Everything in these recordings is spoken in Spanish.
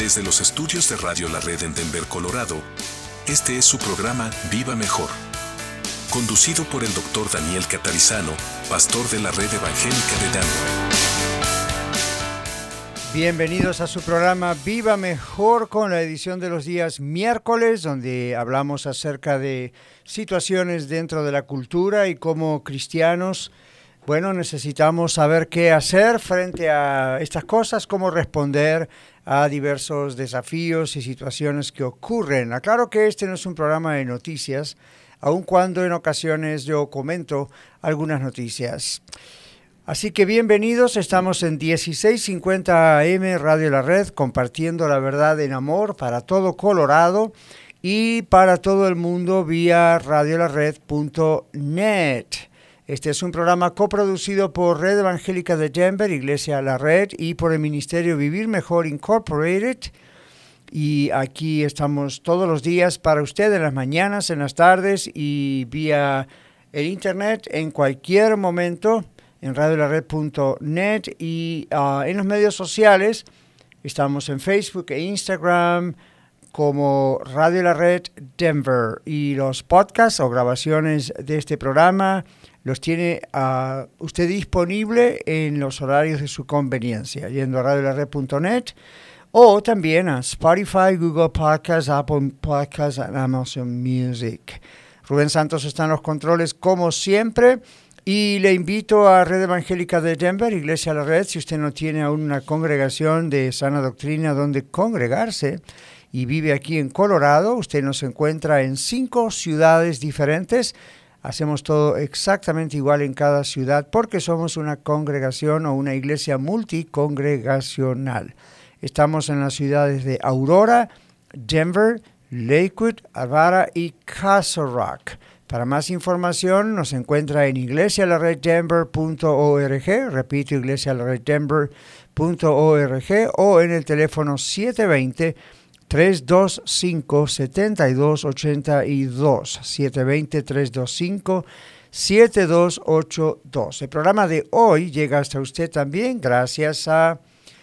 Desde los estudios de Radio La Red en Denver, Colorado, este es su programa Viva Mejor, conducido por el Dr. Daniel Catarizano, pastor de la Red Evangélica de Denver. Bienvenidos a su programa Viva Mejor con la edición de los días miércoles, donde hablamos acerca de situaciones dentro de la cultura y cómo cristianos, necesitamos saber qué hacer frente a estas cosas, cómo responder a diversos desafíos y situaciones que ocurren. Aclaro que este no es un programa de noticias, aun cuando en ocasiones yo comento algunas noticias. Así que bienvenidos, estamos en 1650 AM Radio La Red, compartiendo la verdad en amor para todo Colorado y para todo el mundo vía radiolared.net. Este es un programa coproducido por Red Evangélica de Denver, Iglesia La Red, y por el Ministerio Vivir Mejor Incorporated. Y aquí estamos todos los días para usted, en las mañanas, en las tardes y vía el internet en cualquier momento en radiolared.net y en los medios sociales. Estamos en Facebook e Instagram como Radio La Red Denver, y los podcasts o grabaciones de este programa los tiene usted disponible en los horarios de su conveniencia, yendo a radiolared.net o también a Spotify, Google Podcasts, Apple Podcasts y Amazon Music. Rubén Santos está en los controles como siempre. Y le invito a Red Evangélica de Denver, Iglesia La Red, si usted no tiene aún una congregación de sana doctrina donde congregarse y vive aquí en Colorado, usted nos encuentra en 5 ciudades diferentes. Hacemos todo exactamente igual en cada ciudad porque somos una congregación o una iglesia multicongregacional. Estamos en las ciudades de Aurora, Denver, Lakewood, Arvada y Castle Rock. Para más información nos encuentra en iglesialareddenver.org, repito, iglesialareddenver.org, o en el teléfono 720-325-7282, 720-325-7282. El programa de hoy llega hasta usted también gracias a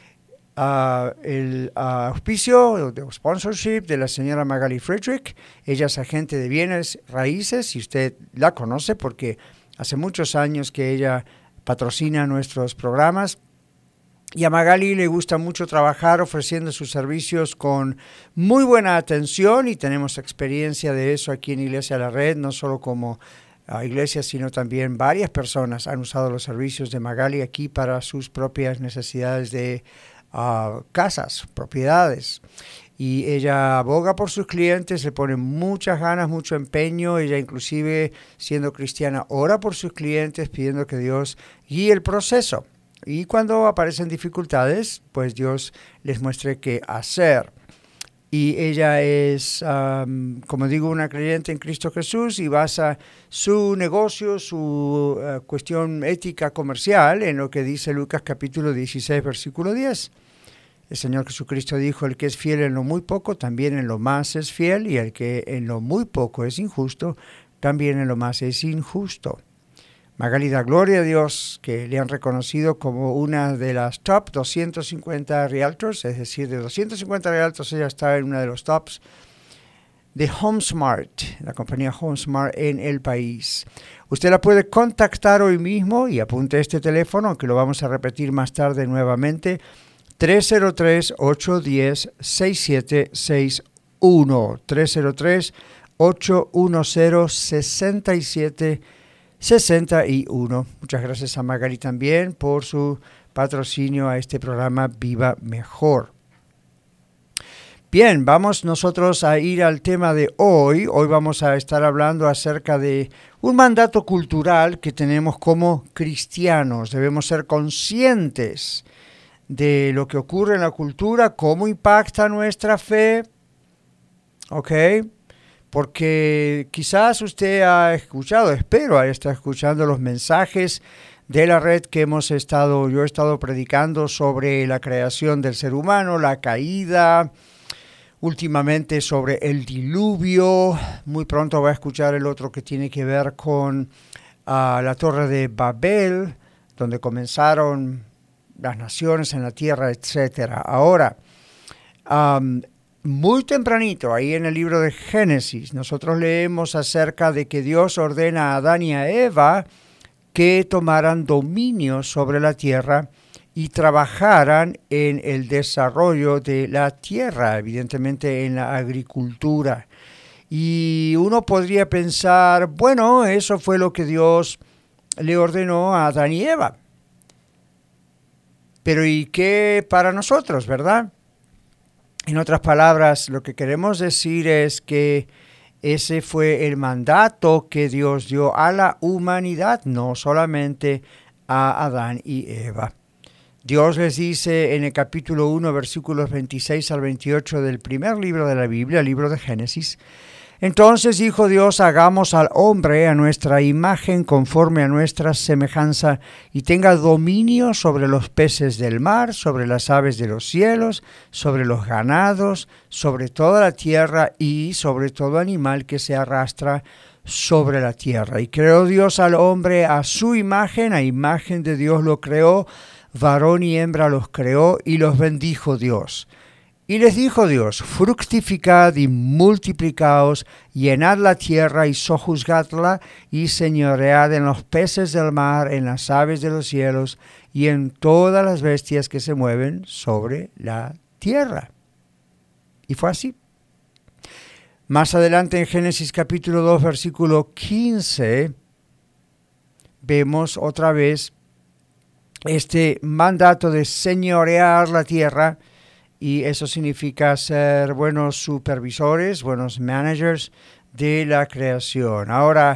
el auspicio de sponsorship de la señora Magali Friedrich. Ella es agente de bienes raíces y usted la conoce porque hace muchos años que ella patrocina nuestros programas. Y a Magali le gusta mucho trabajar ofreciendo sus servicios con muy buena atención, y tenemos experiencia de eso aquí en Iglesia La Red, no solo como iglesia, sino también varias personas han usado los servicios de Magali aquí para sus propias necesidades de casas, propiedades. Y ella aboga por sus clientes, le pone muchas ganas, mucho empeño. Ella inclusive, siendo cristiana, ora por sus clientes pidiendo que Dios guíe el proceso. Y cuando aparecen dificultades, pues Dios les muestre qué hacer. Y ella es, como digo, una creyente en Cristo Jesús y basa su negocio, su cuestión ética comercial en lo que dice Lucas capítulo 16, versículo 10. El Señor Jesucristo dijo: el que es fiel en lo muy poco, también en lo más es fiel, y el que en lo muy poco es injusto, también en lo más es injusto. Magali da gloria a Dios que le han reconocido como una de las top 250 realtors, es decir, de 250 realtors ella está en una de los tops de HomeSmart, la compañía HomeSmart en el país. Usted la puede contactar hoy mismo y apunte este teléfono, aunque lo vamos a repetir más tarde nuevamente, 303-810-6761, 303-810-6761. Muchas gracias a Magali también por su patrocinio a este programa Viva Mejor. Bien, vamos nosotros a ir al tema de hoy. Hoy vamos a estar hablando acerca de un mandato cultural que tenemos como cristianos. Debemos ser conscientes de lo que ocurre en la cultura, cómo impacta nuestra fe, ¿ok? Porque quizás usted ha escuchado, espero estar escuchando los mensajes de la red que yo he estado predicando sobre la creación del ser humano, la caída, últimamente sobre el diluvio. Muy pronto va a escuchar el otro que tiene que ver con la Torre de Babel, donde comenzaron las naciones en la tierra, etcétera. Ahora, Muy tempranito, ahí en el libro de Génesis, nosotros leemos acerca de que Dios ordena a Adán y a Eva que tomaran dominio sobre la tierra y trabajaran en el desarrollo de la tierra, evidentemente en la agricultura. Y uno podría pensar, bueno, eso fue lo que Dios le ordenó a Adán y Eva. Pero ¿y qué para nosotros, verdad? En otras palabras, lo que queremos decir es que ese fue el mandato que Dios dio a la humanidad, no solamente a Adán y Eva. Dios les dice en el capítulo 1, versículos 26 al 28 del primer libro de la Biblia, el libro de Génesis: Entonces dijo Dios, hagamos al hombre a nuestra imagen, conforme a nuestra semejanza, y tenga dominio sobre los peces del mar, sobre las aves de los cielos, sobre los ganados, sobre toda la tierra y sobre todo animal que se arrastra sobre la tierra. Y creó Dios al hombre a su imagen, a imagen de Dios lo creó, varón y hembra los creó, y los bendijo Dios. Y les dijo Dios, fructificad y multiplicaos, llenad la tierra y sojuzgadla, y señoread en los peces del mar, en las aves de los cielos, y en todas las bestias que se mueven sobre la tierra. Y fue así. Más adelante en Génesis capítulo 2, versículo 15, vemos otra vez este mandato de señorear la tierra. Y eso significa ser buenos supervisores, buenos managers de la creación. Ahora,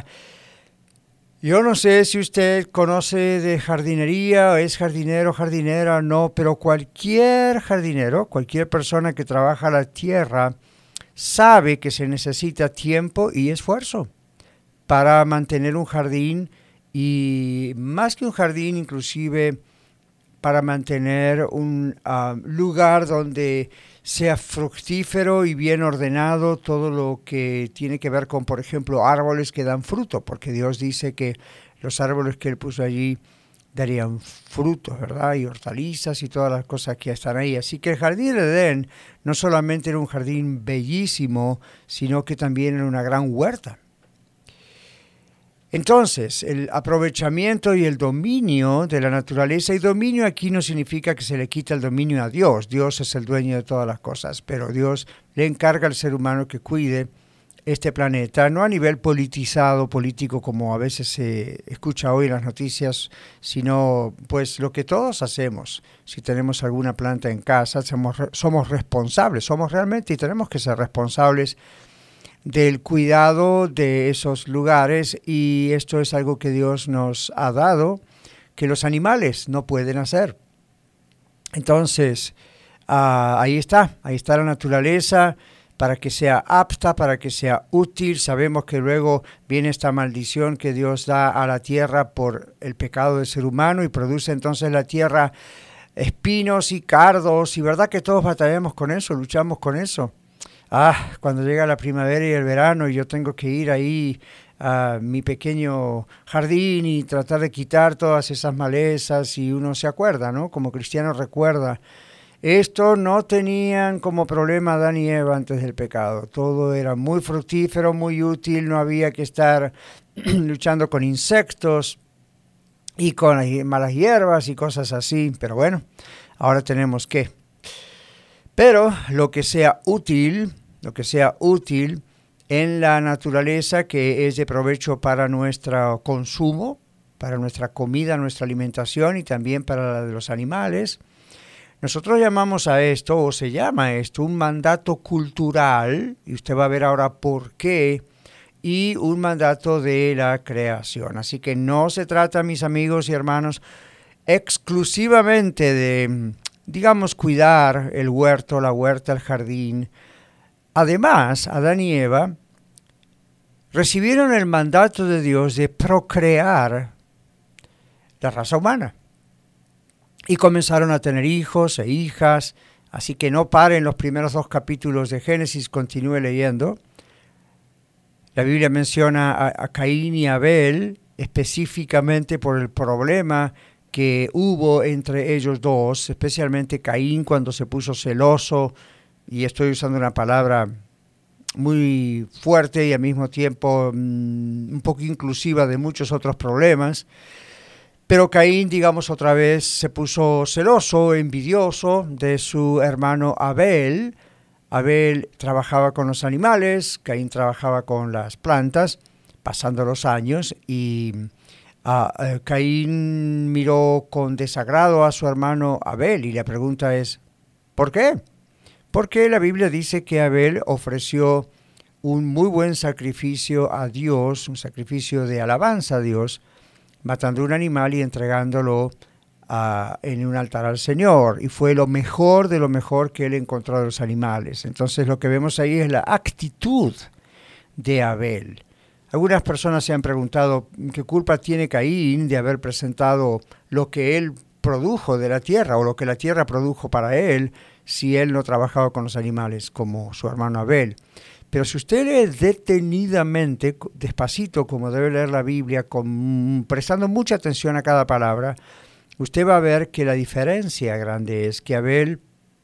yo no sé si usted conoce de jardinería, o es jardinero, jardinera, no, pero cualquier jardinero, cualquier persona que trabaja la tierra, sabe que se necesita tiempo y esfuerzo para mantener un jardín, y más que un jardín, inclusive para mantener un lugar donde sea fructífero y bien ordenado todo lo que tiene que ver con, por ejemplo, árboles que dan fruto, porque Dios dice que los árboles que Él puso allí darían frutos, ¿verdad? Y hortalizas y todas las cosas que están ahí. Así que el jardín de Edén no solamente era un jardín bellísimo, sino que también era una gran huerta. Entonces, el aprovechamiento y el dominio de la naturaleza, y dominio aquí no significa que se le quita el dominio a Dios. Dios es el dueño de todas las cosas, pero Dios le encarga al ser humano que cuide este planeta, no a nivel politizado, político, como a veces se escucha hoy en las noticias, sino pues lo que todos hacemos. Si tenemos alguna planta en casa, somos responsables, somos realmente, y tenemos que ser responsables del cuidado de esos lugares, y esto es algo que Dios nos ha dado, que los animales no pueden hacer. Entonces, ahí está la naturaleza, para que sea apta, para que sea útil. Sabemos que luego viene esta maldición que Dios da a la tierra por el pecado del ser humano, y produce entonces la tierra espinos y cardos, y verdad que todos batallamos con eso, luchamos con eso. Cuando llega la primavera y el verano y yo tengo que ir ahí a mi pequeño jardín y tratar de quitar todas esas malezas, y uno se acuerda, ¿no? Como cristiano recuerda, esto no tenían como problema Adán y Eva antes del pecado. Todo era muy fructífero, muy útil, no había que estar luchando con insectos y con malas hierbas y cosas así, pero bueno, ahora tenemos que. Pero lo que sea útil en la naturaleza, que es de provecho para nuestro consumo, para nuestra comida, nuestra alimentación, y también para la de los animales, nosotros llamamos a esto, o se llama esto, un mandato cultural, y usted va a ver ahora por qué, y un mandato de la creación. Así que no se trata, mis amigos y hermanos, exclusivamente de, digamos, cuidar el huerto, la huerta, el jardín. Además, Adán y Eva recibieron el mandato de Dios de procrear la raza humana, y comenzaron a tener hijos e hijas. Así que no paren los primeros 2 capítulos de Génesis, continúe leyendo. La Biblia menciona a Caín y Abel específicamente por el problema que hubo entre ellos dos, especialmente Caín cuando se puso celoso y estoy usando una palabra muy fuerte y al mismo tiempo un poco inclusiva de muchos otros problemas, pero Caín, digamos otra vez, se puso celoso, envidioso de su hermano Abel. Abel trabajaba con los animales, Caín trabajaba con las plantas, pasando los años, y Caín miró con desagrado a su hermano Abel, y la pregunta es, ¿por qué? Porque la Biblia dice que Abel ofreció un muy buen sacrificio a Dios, un sacrificio de alabanza a Dios, matando un animal y entregándolo en un altar al Señor, y fue lo mejor de lo mejor que él encontró de los animales. Entonces lo que vemos ahí es la actitud de Abel. Algunas personas se han preguntado qué culpa tiene Caín de haber presentado lo que él produjo de la tierra o lo que la tierra produjo para él si él no trabajaba con los animales como su hermano Abel. Pero si usted lee detenidamente, despacito, como debe leer la Biblia, prestando mucha atención a cada palabra, usted va a ver que la diferencia grande es que Abel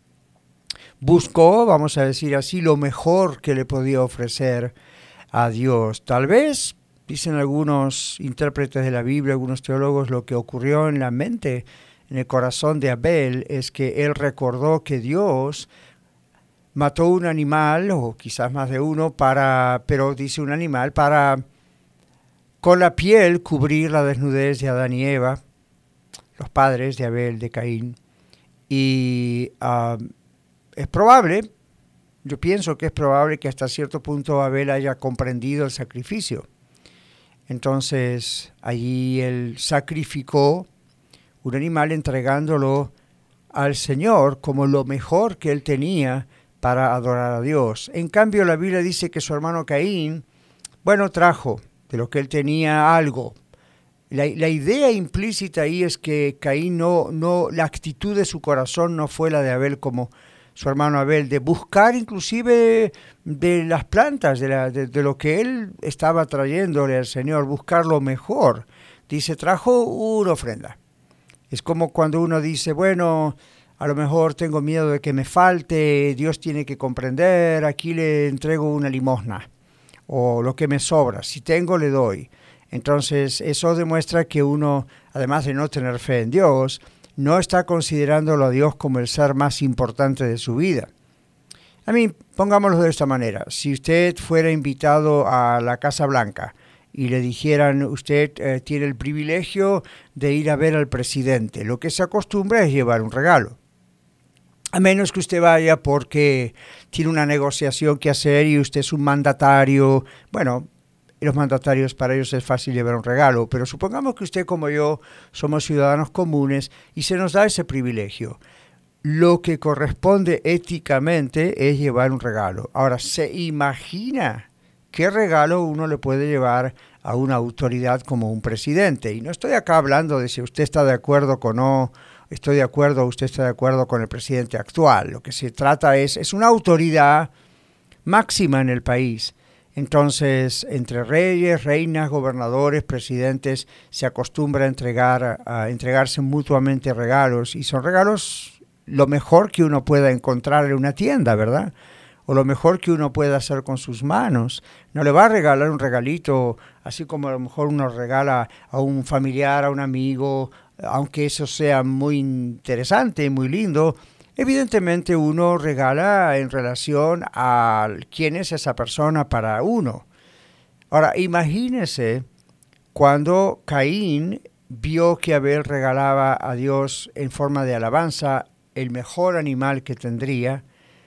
buscó, vamos a decir así, lo mejor que le podía ofrecer a Dios. Tal vez, dicen algunos intérpretes de la Biblia, algunos teólogos, lo que ocurrió en la mente, en el corazón de Abel, es que él recordó que Dios mató un animal, o quizás más de uno, pero dice un animal, para con la piel cubrir la desnudez de Adán y Eva, los padres de Abel, de Caín. Y es probable, yo pienso que es probable que hasta cierto punto Abel haya comprendido el sacrificio. Entonces allí él sacrificó un animal entregándolo al Señor como lo mejor que él tenía para adorar a Dios. En cambio, la Biblia dice que su hermano Caín, trajo de lo que él tenía algo. La idea implícita ahí es que Caín la actitud de su corazón no fue la de Abel como su hermano Abel, de buscar inclusive de las plantas, de lo que él estaba trayéndole al Señor, buscar lo mejor. Dice, trajo una ofrenda. Es como cuando uno dice, a lo mejor tengo miedo de que me falte, Dios tiene que comprender, aquí le entrego una limosna, o lo que me sobra, si tengo le doy. Entonces eso demuestra que uno, además de no tener fe en Dios, no está considerándolo a Dios como el ser más importante de su vida. Pongámoslo de esta manera, si usted fuera invitado a la Casa Blanca y le dijeran, usted tiene el privilegio de ir a ver al presidente, lo que se acostumbra es llevar un regalo. A menos que usted vaya porque tiene una negociación que hacer y usted es un mandatario. Los mandatarios, para ellos es fácil llevar un regalo, pero supongamos que usted como yo somos ciudadanos comunes y se nos da ese privilegio. Lo que corresponde éticamente es llevar un regalo. Ahora, ¿se imagina qué regalo uno le puede llevar a una autoridad como un presidente? Y no estoy acá hablando de si usted está de acuerdo o no. Estoy de acuerdo, usted está de acuerdo con el presidente actual. Lo que se trata es una autoridad máxima en el país. Entonces, entre reyes, reinas, gobernadores, presidentes, se acostumbra a entregarse mutuamente regalos. Y son regalos lo mejor que uno pueda encontrar en una tienda, ¿verdad? O lo mejor que uno pueda hacer con sus manos. No le va a regalar un regalito, así como a lo mejor uno regala a un familiar, a un amigo, aunque eso sea muy interesante y muy lindo. Evidentemente uno regala en relación a quién es esa persona para uno. Ahora, imagínese cuando Caín vio que Abel regalaba a Dios en forma de alabanza el mejor animal que tendría,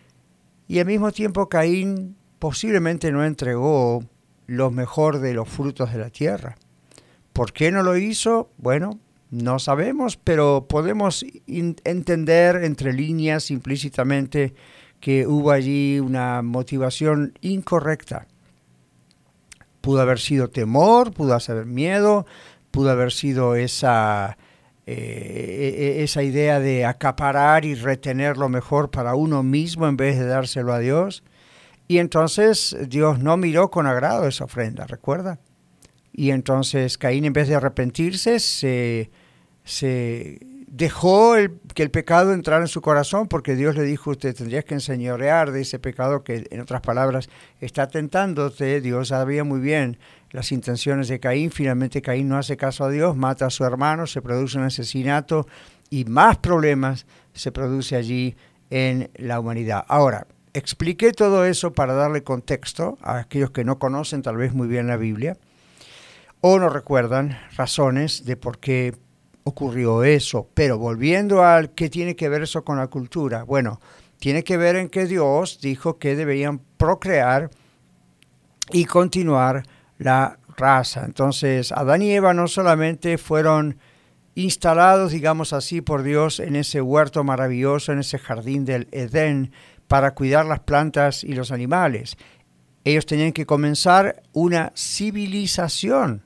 y al mismo tiempo Caín posiblemente no entregó lo mejor de los frutos de la tierra. ¿Por qué no lo hizo? No sabemos, pero podemos entender entre líneas implícitamente que hubo allí una motivación incorrecta. Pudo haber sido temor, pudo haber miedo, pudo haber sido esa idea de acaparar y retener lo mejor para uno mismo en vez de dárselo a Dios. Y entonces Dios no miró con agrado esa ofrenda, ¿recuerda? Y entonces Caín, en vez de arrepentirse, se dejó que el pecado entrara en su corazón, porque Dios le dijo, usted tendría que enseñorear de ese pecado que, en otras palabras, está tentándote. Dios sabía muy bien las intenciones de Caín. Finalmente Caín no hace caso a Dios, mata a su hermano, se produce un asesinato y más problemas se produce allí en la humanidad. Ahora, expliqué todo eso para darle contexto a aquellos que no conocen tal vez muy bien la Biblia o no recuerdan razones de por qué ocurrió eso. Pero volviendo al qué tiene que ver eso con la cultura, bueno, tiene que ver en que Dios dijo que deberían procrear y continuar la raza. Entonces, Adán y Eva no solamente fueron instalados, digamos así, por Dios en ese huerto maravilloso, en ese jardín del Edén, para cuidar las plantas y los animales. Ellos tenían que comenzar una civilización.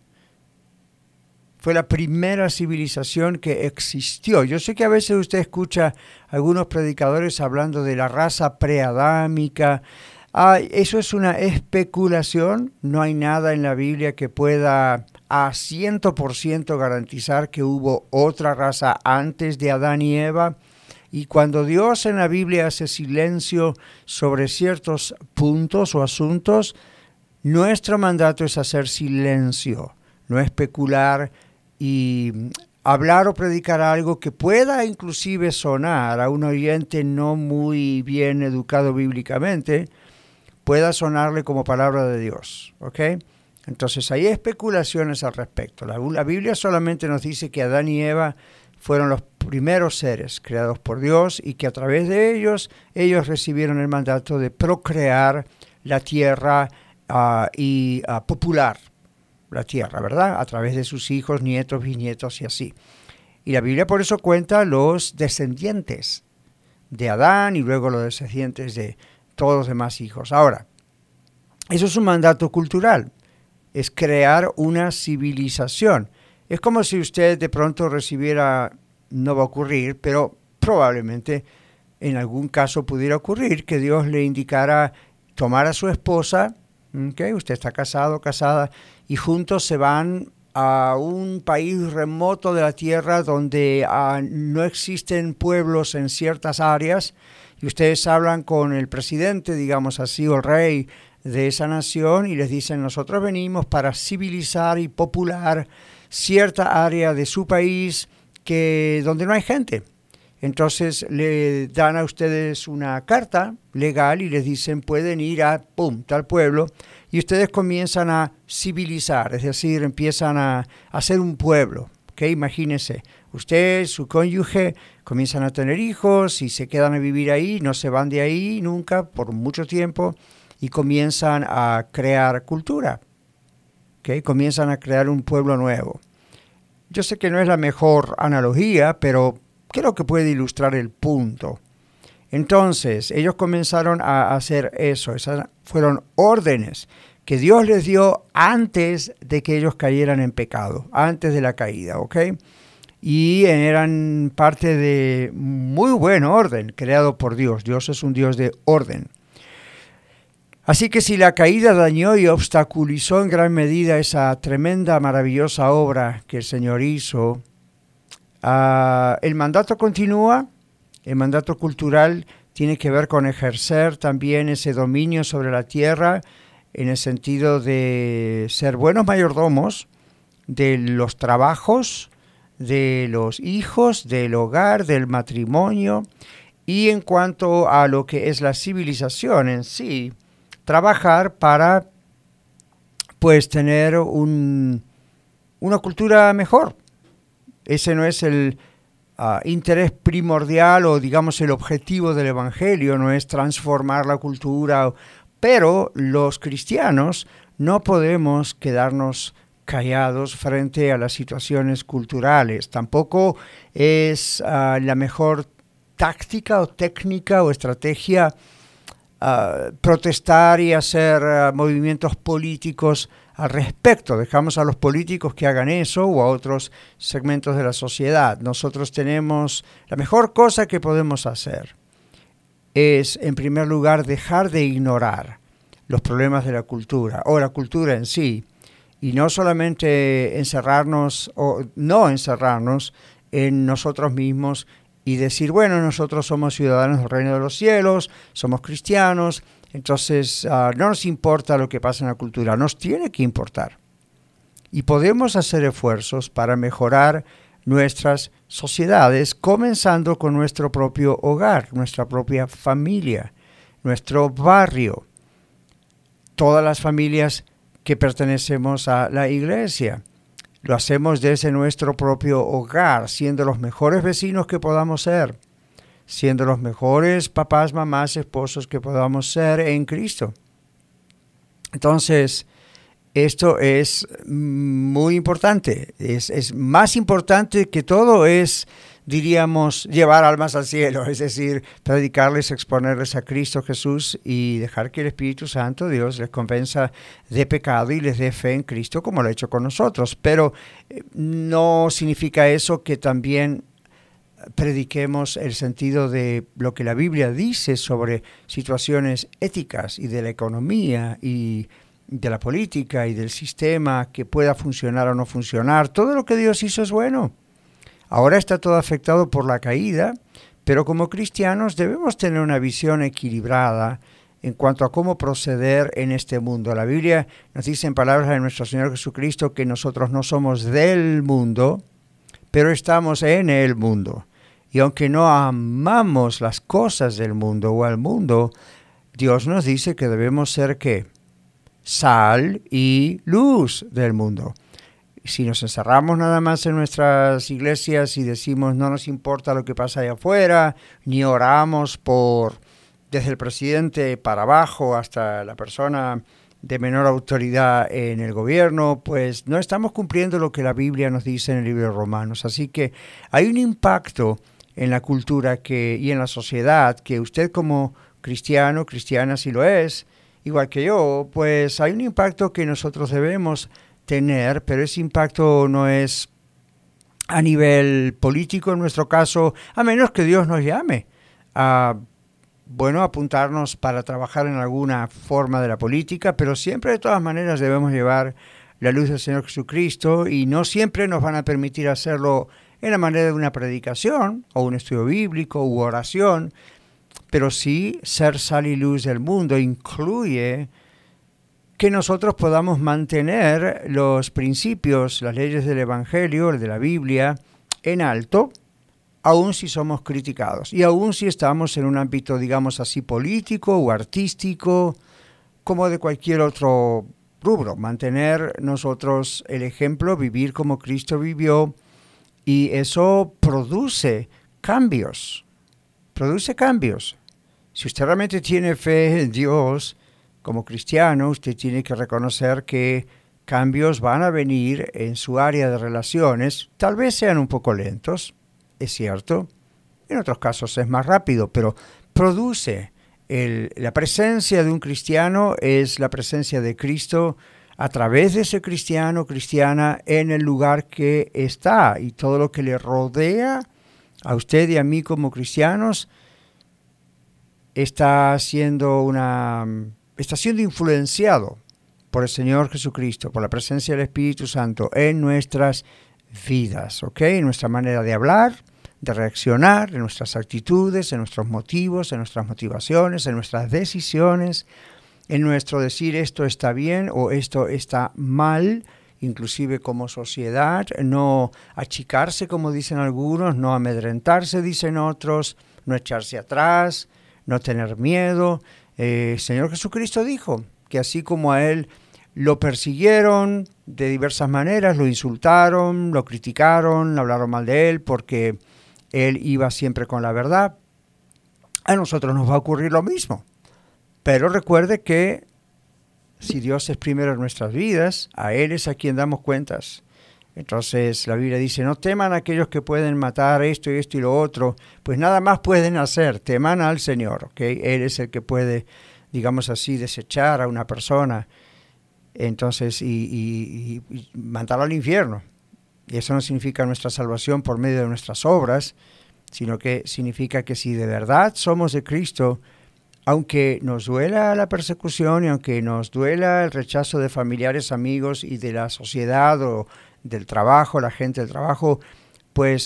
Fue la primera civilización que existió. Yo sé que a veces usted escucha a algunos predicadores hablando de la raza preadámica. Eso es una especulación. No hay nada en la Biblia que pueda a 100% garantizar que hubo otra raza antes de Adán y Eva. Y cuando Dios en la Biblia hace silencio sobre ciertos puntos o asuntos, nuestro mandato es hacer silencio, no especular y hablar o predicar algo que pueda inclusive sonar a un oyente no muy bien educado bíblicamente, pueda sonarle como palabra de Dios, ¿ok? Entonces hay especulaciones al respecto. La Biblia solamente nos dice que Adán y Eva fueron los primeros seres creados por Dios y que a través de ellos recibieron el mandato de procrear la tierra y popular la tierra, ¿verdad? A través de sus hijos, nietos, bisnietos y así. Y la Biblia por eso cuenta los descendientes de Adán y luego los descendientes de todos los demás hijos. Ahora, eso es un mandato cultural, es crear una civilización. Es como si usted de pronto recibiera, no va a ocurrir, pero probablemente en algún caso pudiera ocurrir que Dios le indicara tomar a su esposa, ¿okay? Usted está casado, casada, y juntos se van a un país remoto de la tierra donde no existen pueblos en ciertas áreas, y ustedes hablan con el presidente, digamos así, o el rey de esa nación, y les dicen, nosotros venimos para civilizar y popular cierta área de su país donde no hay gente. Entonces le dan a ustedes una carta legal y les dicen pueden ir a tal pueblo, y ustedes comienzan a civilizar, es decir, empiezan a hacer un pueblo. ¿Okay? Imagínense, usted, su cónyuge, comienzan a tener hijos y se quedan a vivir ahí, no se van de ahí nunca por mucho tiempo y comienzan a crear cultura. ¿Okay? Comienzan a crear un pueblo nuevo. Yo sé que no es la mejor analogía, pero creo que puede ilustrar el punto. Entonces, ellos comenzaron a hacer eso. Esas fueron órdenes que Dios les dio antes de que ellos cayeran en pecado, antes de la caída, ¿ok? Y eran parte de muy buen orden creado por Dios. Dios es un Dios de orden. Así que si la caída dañó y obstaculizó en gran medida esa tremenda, maravillosa obra que el Señor hizo, el mandato continúa. El mandato cultural tiene que ver con ejercer también ese dominio sobre la tierra en el sentido de ser buenos mayordomos de los trabajos, de los hijos, del hogar, del matrimonio. Y en cuanto a lo que es la civilización en sí, trabajar para pues tener una cultura mejor. Ese no es el interés primordial o digamos el objetivo del Evangelio, no es transformar la cultura, pero los cristianos no podemos quedarnos callados frente a las situaciones culturales. Tampoco es la mejor táctica o técnica o estrategia protestar y hacer movimientos políticos al respecto. Dejamos a los políticos que hagan eso o a otros segmentos de la sociedad. Nosotros tenemos, la mejor cosa que podemos hacer es, en primer lugar, dejar de ignorar los problemas de la cultura o la cultura en sí, y no solamente encerrarnos o no encerrarnos en nosotros mismos y decir, bueno, nosotros somos ciudadanos del reino de los cielos, somos cristianos, entonces no nos importa lo que pasa en la cultura, nos tiene que importar. Y podemos hacer esfuerzos para mejorar nuestras sociedades, comenzando con nuestro propio hogar, nuestra propia familia, nuestro barrio, todas las familias que pertenecemos a la iglesia. Lo hacemos desde nuestro propio hogar, siendo los mejores vecinos que podamos ser, siendo los mejores papás, mamás, esposos que podamos ser en Cristo. Entonces, esto es muy importante, es más importante que todo, es, diríamos, llevar almas al cielo, es decir, predicarles, exponerles a Cristo Jesús y dejar que el Espíritu Santo, Dios, les convenza de pecado y les dé fe en Cristo como lo ha hecho con nosotros. Pero no significa eso que también prediquemos el sentido de lo que la Biblia dice sobre situaciones éticas y de la economía y de la política y del sistema, que pueda funcionar o no funcionar. Todo lo que Dios hizo es bueno. Ahora está todo afectado por la caída, pero como cristianos debemos tener una visión equilibrada en cuanto a cómo proceder en este mundo. La Biblia nos dice en palabras de nuestro Señor Jesucristo que nosotros no somos del mundo, pero estamos en el mundo. Y aunque no amamos las cosas del mundo o al mundo, Dios nos dice que debemos ser ¿qué? Sal y luz del mundo. Si nos encerramos nada más en nuestras iglesias y decimos no nos importa lo que pasa allá afuera, ni oramos desde el presidente para abajo hasta la persona de menor autoridad en el gobierno, pues no estamos cumpliendo lo que la Biblia nos dice en el libro de Romanos. Así que hay un impacto en la cultura y en la sociedad que usted como cristiano, cristiana si lo es, igual que yo, pues hay un impacto que nosotros debemos tener, pero ese impacto no es a nivel político en nuestro caso, a menos que Dios nos llame a, apuntarnos para trabajar en alguna forma de la política, pero siempre de todas maneras debemos llevar la luz del Señor Jesucristo y no siempre nos van a permitir hacerlo en la manera de una predicación o un estudio bíblico u oración, pero sí ser sal y luz del mundo incluye que nosotros podamos mantener los principios, las leyes del Evangelio, de la Biblia, en alto, aun si somos criticados y aun si estamos en un ámbito, digamos así, político o artístico, como de cualquier otro rubro. Mantener nosotros el ejemplo, vivir como Cristo vivió, y eso produce cambios. Si usted realmente tiene fe en Dios, como cristiano, usted tiene que reconocer que cambios van a venir en su área de relaciones. Tal vez sean un poco lentos, es cierto. En otros casos es más rápido, pero produce. La presencia de un cristiano es la presencia de Cristo a través de ese cristiano, cristiana, en el lugar que está. Y todo lo que le rodea a usted y a mí como cristianos está siendo influenciado por el Señor Jesucristo, por la presencia del Espíritu Santo en nuestras vidas, ¿ok? En nuestra manera de hablar, de reaccionar, en nuestras actitudes, en nuestros motivos, en nuestras motivaciones, en nuestras decisiones, en nuestro decir esto está bien o esto está mal, inclusive como sociedad, no achicarse como dicen algunos, no amedrentarse dicen otros, no echarse atrás, no tener miedo. El Señor Jesucristo dijo que así como a Él lo persiguieron de diversas maneras, lo insultaron, lo criticaron, hablaron mal de Él porque Él iba siempre con la verdad, a nosotros nos va a ocurrir lo mismo. Pero recuerde que si Dios es primero en nuestras vidas, a Él es a quien damos cuentas. Entonces la Biblia dice, no teman a aquellos que pueden matar esto y lo otro, pues nada más pueden hacer, teman al Señor, ¿ok? Él es el que puede, digamos así, desechar a una persona, entonces, y mandarlo al infierno. Y eso no significa nuestra salvación por medio de nuestras obras, sino que significa que si de verdad somos de Cristo, aunque nos duela la persecución y aunque nos duela el rechazo de familiares, amigos y de la sociedad o del trabajo, la gente del trabajo, pues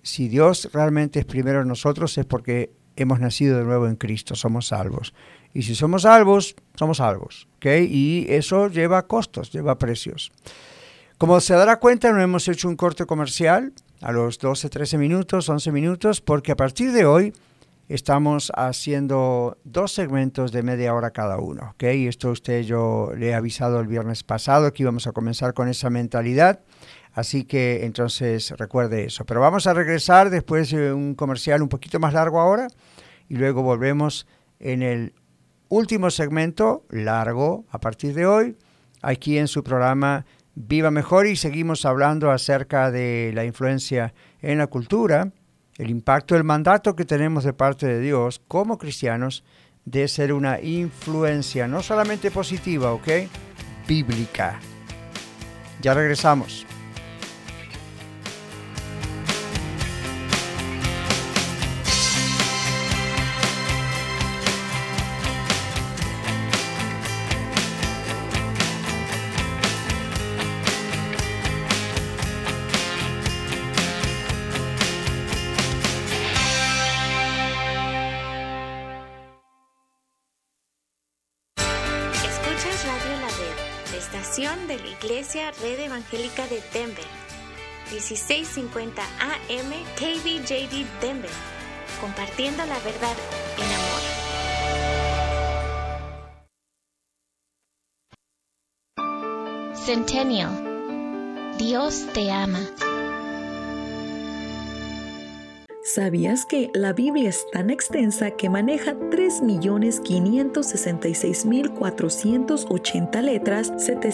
si Dios realmente es primero en nosotros, es porque hemos nacido de nuevo en Cristo, somos salvos. Y si somos salvos, somos salvos, ¿ok? Y eso lleva costos, lleva precios. Como se dará cuenta, no hemos hecho un corte comercial a los 12, 13 minutos, 11 minutos, porque a partir de hoy estamos haciendo 2 segmentos de media hora cada uno, ¿ok? Y esto yo le he avisado el viernes pasado que íbamos a comenzar con esa mentalidad, así que entonces recuerde eso. Pero vamos a regresar después de un comercial un poquito más largo ahora y luego volvemos en el último segmento, largo a partir de hoy, aquí en su programa Viva Mejor, y seguimos hablando acerca de la influencia en la cultura, el impacto, el mandato que tenemos de parte de Dios como cristianos de ser una influencia no solamente positiva, ¿ok? Bíblica. Ya regresamos. De la Iglesia Red Evangélica de Denver, 1650 AM KBJD Denver, compartiendo la verdad en amor. Centennial, Dios te ama. ¿Sabías que la Biblia es tan extensa que maneja 3.566.480 letras,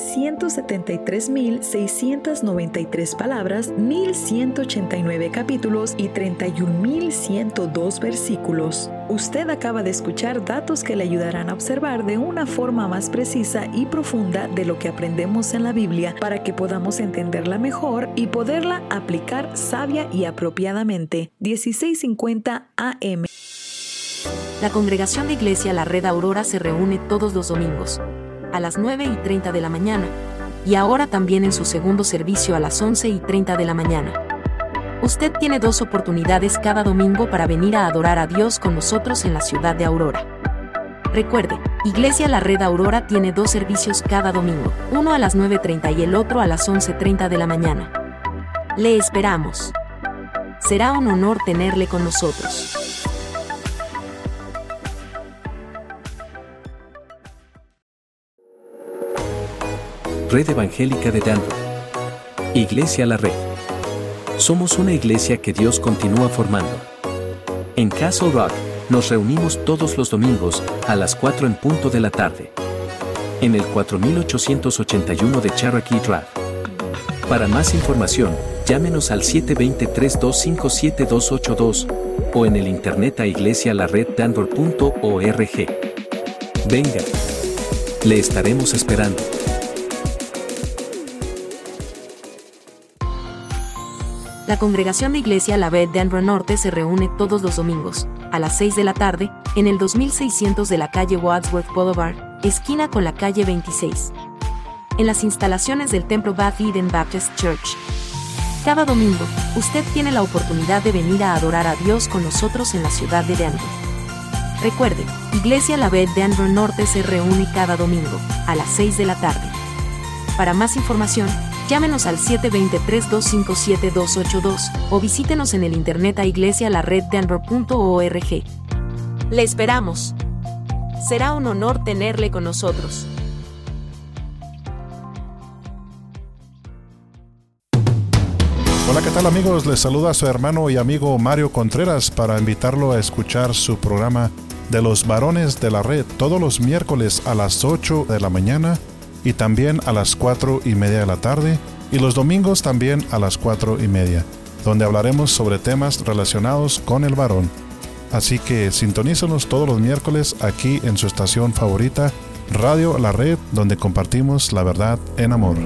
773.693 palabras, 1.189 capítulos y 31.102 versículos? Usted acaba de escuchar datos que le ayudarán a observar de una forma más precisa y profunda de lo que aprendemos en la Biblia para que podamos entenderla mejor y poderla aplicar sabia y apropiadamente. 1650 AM. La Congregación de Iglesia La Red Aurora se reúne todos los domingos, a las 9:30 de la mañana, y ahora también en su segundo servicio a las 11:30 de la mañana. Usted tiene 2 oportunidades cada domingo para venir a adorar a Dios con nosotros en la ciudad de Aurora. Recuerde, Iglesia La Red Aurora tiene 2 servicios cada domingo, uno a las 9:30 y el otro a las 11:30 de la mañana. Le esperamos. Será un honor tenerle con nosotros. Red Evangélica de Denver. Iglesia La Red. Somos una iglesia que Dios continúa formando. En Castle Rock, nos reunimos todos los domingos a las 4 en punto de la tarde. En el 4881 de Cherokee Drive. Para más información, llámenos al 720-325-7282 o en el internet a iglesialareddenver.org. Venga, le estaremos esperando. La Congregación de Iglesia La Red Denver Norte se reúne todos los domingos, a las 6 de la tarde, en el 2600 de la calle Wadsworth Boulevard, esquina con la calle 26. En las instalaciones del Templo Beth Eden Baptist Church. Cada domingo, usted tiene la oportunidad de venir a adorar a Dios con nosotros en la ciudad de Denver. Recuerde, Iglesia La Red Denver Norte se reúne cada domingo, a las 6 de la tarde. Para más información, llámenos al 720-325-7282 o visítenos en el internet a iglesialareddenver.org. Le esperamos. Será un honor tenerle con nosotros. Hola, ¿qué tal amigos? Les saluda a su hermano y amigo Mario Contreras para invitarlo a escuchar su programa de los varones de la red todos los miércoles a las 8 de la mañana y también a las 4:30 de la tarde y los domingos también a las 4:30, donde hablaremos sobre temas relacionados con el varón. Así que sintonícenos todos los miércoles aquí en su estación favorita, Radio La Red, donde compartimos la verdad en amor.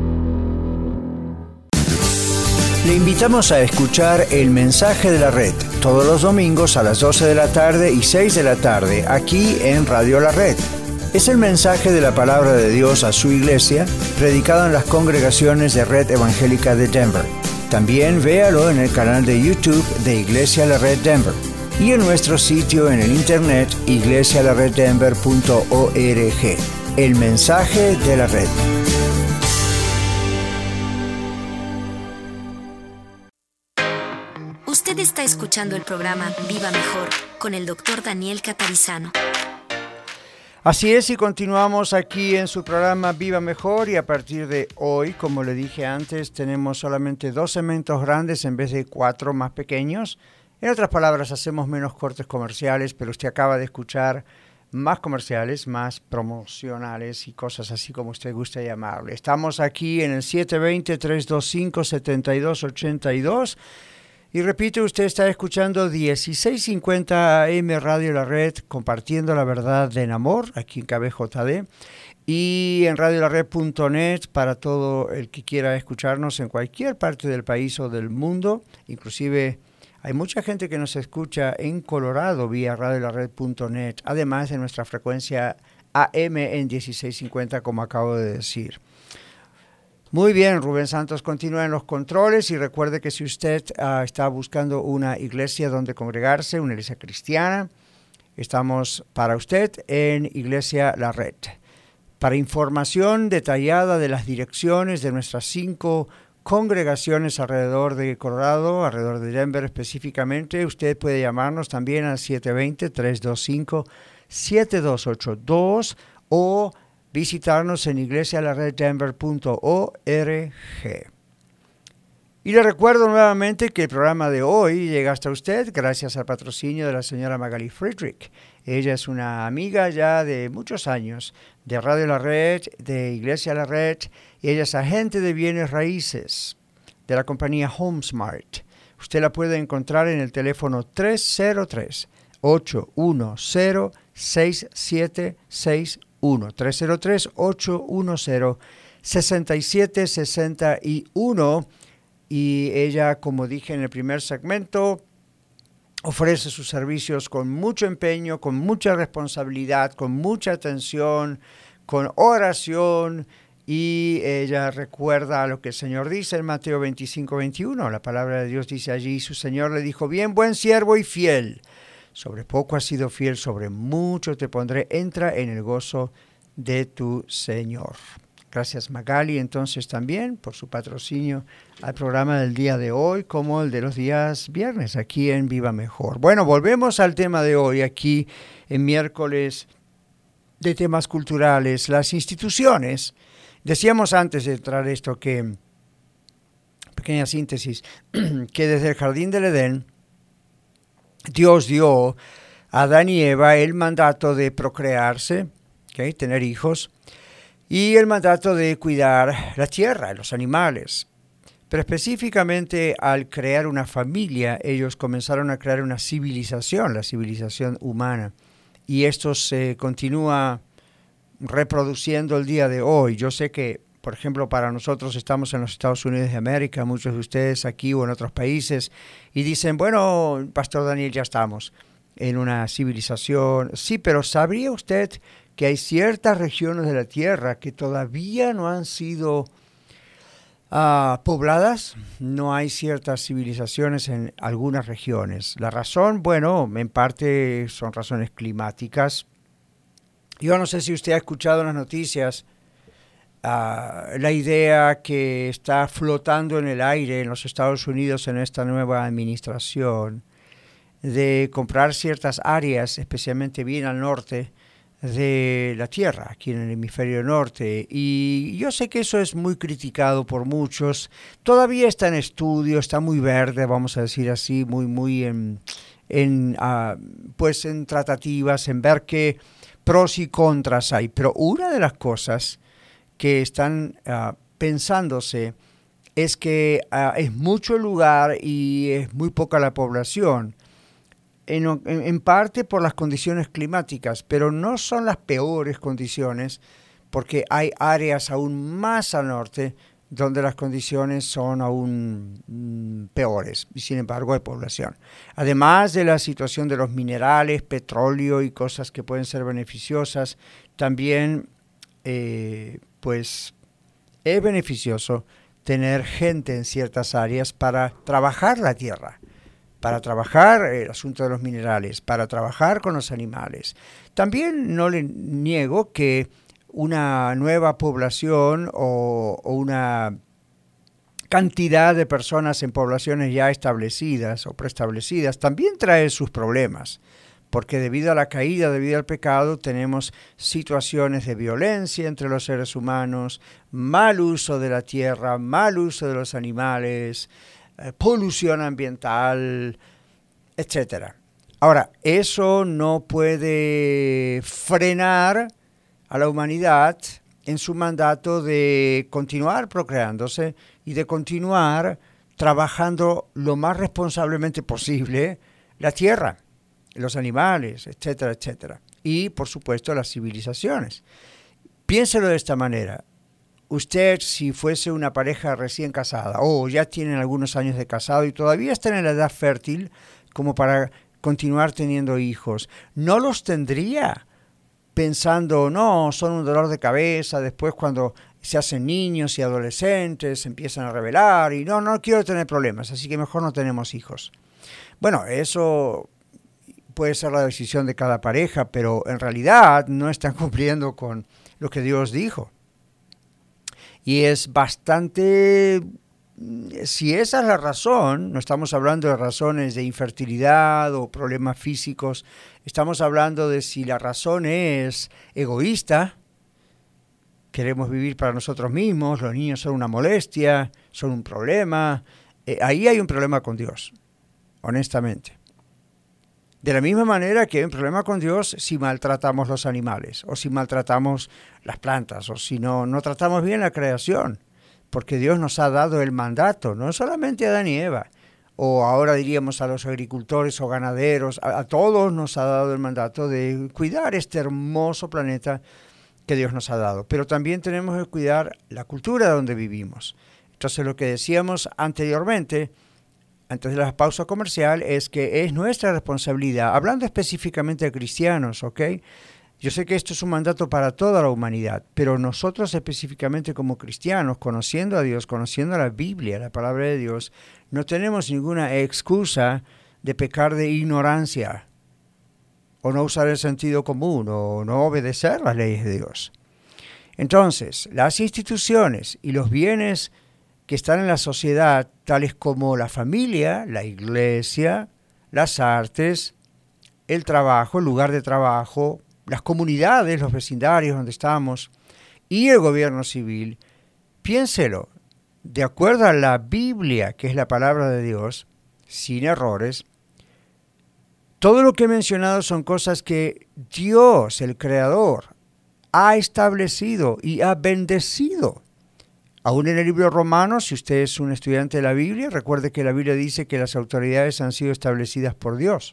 Le invitamos a escuchar el mensaje de la red todos los domingos a las 12 de la tarde y 6 de la tarde aquí en Radio La Red. Es el mensaje de la palabra de Dios a su iglesia, predicado en las congregaciones de Red Evangélica de Denver. También véalo en el canal de YouTube de Iglesia La Red Denver y en nuestro sitio en el internet iglesialareddenver.org. El mensaje de la red. Usted está escuchando el programa Viva Mejor con el Dr. Daniel Catarizano. Así es, y continuamos aquí en su programa Viva Mejor, y a partir de hoy, como le dije antes, tenemos solamente 2 segmentos grandes en vez de 4 más pequeños. En otras palabras, hacemos menos cortes comerciales, pero usted acaba de escuchar más comerciales, más promocionales y cosas así como usted gusta llamarle. Estamos aquí en el 720-325-7282. Y repito, usted está escuchando 1650 AM Radio La Red, compartiendo la verdad en amor, aquí en KBJD, y en radiolared.net para todo el que quiera escucharnos en cualquier parte del país o del mundo. Inclusive hay mucha gente que nos escucha en Colorado vía radiolared.net, además de nuestra frecuencia AM en 1650, como acabo de decir. Muy bien, Rubén Santos continúa en los controles, y recuerde que si usted está buscando una iglesia donde congregarse, una iglesia cristiana, estamos para usted en Iglesia La Red. Para información detallada de las direcciones de nuestras 5 congregaciones alrededor de Colorado, alrededor de Denver específicamente, usted puede llamarnos también al 720-325-7282 o visitarnos en iglesialareddenver.org. Y le recuerdo nuevamente que el programa de hoy llega hasta usted gracias al patrocinio de la señora Magali Friedrich. Ella es una amiga ya de muchos años de Radio La Red, de Iglesia La Red, y ella es agente de bienes raíces de la compañía HomeSmart. Usted la puede encontrar en el teléfono 303-810-6761. 303-810-6761, y ella, como dije en el primer segmento, ofrece sus servicios con mucho empeño, con mucha responsabilidad, con mucha atención, con oración, y ella recuerda lo que el Señor dice en Mateo 25:21. La palabra de Dios dice allí: su Señor le dijo, bien, buen siervo y fiel. Sobre poco has sido fiel, sobre mucho te pondré. Entra en el gozo de tu Señor. Gracias, Magali, entonces también por su patrocinio al programa del día de hoy, como el de los días viernes, aquí en Viva Mejor. Bueno, volvemos al tema de hoy, aquí en miércoles de temas culturales, las instituciones. Decíamos antes de entrar esto que, pequeña síntesis, que desde el Jardín del Edén, Dios dio a Adán y Eva el mandato de procrearse, tener hijos, y el mandato de cuidar la tierra, los animales. Pero específicamente al crear una familia, ellos comenzaron a crear una civilización, la civilización humana. Y esto se continúa reproduciendo el día de hoy. Yo sé que, por ejemplo, para nosotros estamos en los Estados Unidos de América, muchos de ustedes aquí o en otros países, y dicen, bueno, Pastor Daniel, ya estamos en una civilización. Sí, pero ¿sabría usted que hay ciertas regiones de la Tierra que todavía no han sido pobladas? No hay ciertas civilizaciones en algunas regiones. La razón, bueno, en parte son razones climáticas. Yo no sé si usted ha escuchado en las noticias la idea que está flotando en el aire en los Estados Unidos en esta nueva administración de comprar ciertas áreas, especialmente bien al norte de la Tierra, aquí en el hemisferio norte. Y yo sé que eso es muy criticado por muchos. Todavía está en estudio, está muy verde, vamos a decir así, muy en tratativas, en ver qué pros y contras hay. Pero una de las cosas que están pensándose es que es mucho lugar y es muy poca la población. En parte por las condiciones climáticas, pero no son las peores condiciones, porque hay áreas aún más al norte donde las condiciones son aún peores, y sin embargo hay población. Además de la situación de los minerales, petróleo y cosas que pueden ser beneficiosas, también es beneficioso tener gente en ciertas áreas para trabajar la tierra, para trabajar el asunto de los minerales, para trabajar con los animales. También no le niego que una nueva población o una cantidad de personas en poblaciones ya establecidas o preestablecidas también trae sus problemas, porque debido a la caída, debido al pecado, tenemos situaciones de violencia entre los seres humanos, mal uso de la tierra, mal uso de los animales, polución ambiental, etc. Ahora, eso no puede frenar a la humanidad en su mandato de continuar procreándose y de continuar trabajando lo más responsablemente posible la tierra, los animales, etcétera, etcétera. Y, por supuesto, las civilizaciones. Piénselo de esta manera. Usted, si fuese una pareja recién casada, o ya tienen algunos años de casado y todavía están en la edad fértil como para continuar teniendo hijos, ¿no los tendría pensando, no, son un dolor de cabeza, después cuando se hacen niños y adolescentes, se empiezan a rebelar y no quiero tener problemas, así que mejor no tenemos hijos? Bueno, eso puede ser la decisión de cada pareja, pero en realidad no están cumpliendo con lo que Dios dijo. Y es bastante, si esa es la razón, no estamos hablando de razones de infertilidad o problemas físicos, estamos hablando de si la razón es egoísta, queremos vivir para nosotros mismos, los niños son una molestia, son un problema, ahí hay un problema con Dios, honestamente. De la misma manera que hay un problema con Dios si maltratamos los animales, o si maltratamos las plantas, o si no tratamos bien la creación, porque Dios nos ha dado el mandato, no solamente a Adán y Eva, o ahora diríamos a los agricultores o ganaderos, a todos nos ha dado el mandato de cuidar este hermoso planeta que Dios nos ha dado, pero también tenemos que cuidar la cultura donde vivimos. Entonces lo que decíamos anteriormente, antes de la pausa comercial, es que es nuestra responsabilidad, hablando específicamente de cristianos, ¿ok? Yo sé que esto es un mandato para toda la humanidad, pero nosotros específicamente como cristianos, conociendo a Dios, conociendo la Biblia, la palabra de Dios, no tenemos ninguna excusa de pecar de ignorancia, o no usar el sentido común, o no obedecer las leyes de Dios. Entonces, las instituciones y los bienes que están en la sociedad, tales como la familia, la iglesia, las artes, el trabajo, el lugar de trabajo, las comunidades, los vecindarios donde estamos, y el gobierno civil, piénselo, de acuerdo a la Biblia, que es la palabra de Dios, sin errores, todo lo que he mencionado son cosas que Dios, el Creador, ha establecido y ha bendecido. Aún en el libro Romanos, si usted es un estudiante de la Biblia, recuerde que la Biblia dice que las autoridades han sido establecidas por Dios.